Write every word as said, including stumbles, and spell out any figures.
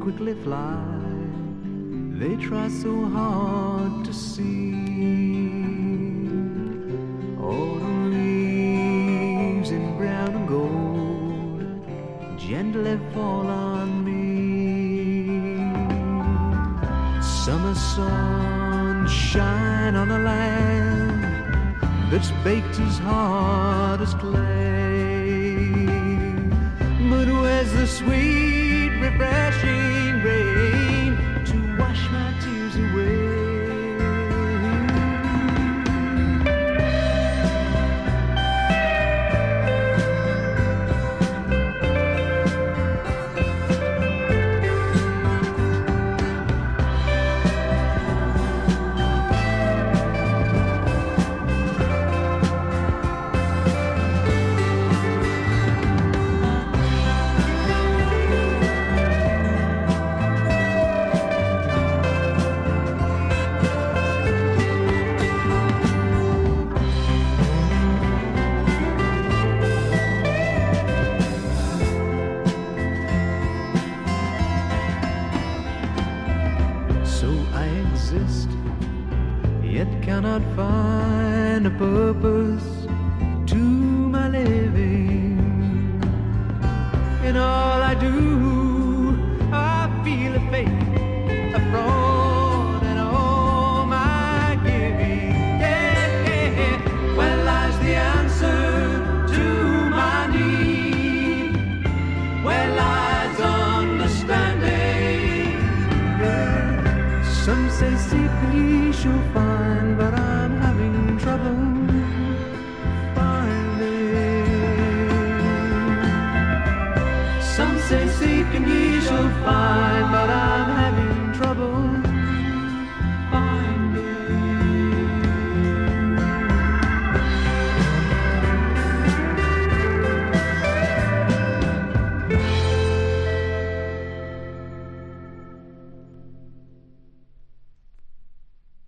quickly fly. They try so hard to see. Autumn leaves in brown and gold gently fall on me. Summer sun shine on a land that's baked as hard as clay. But where's the sweet, refreshing rain to wash my tears away? Yet cannot find a purpose to my living. In all I do, I feel a fake, a fraud in all my giving. Yeah, yeah. Where lies the answer to my need? Where lies understanding? Yeah. Some say seek peace you'll find, but I'm having trouble finding. Some say seek and ye shall find.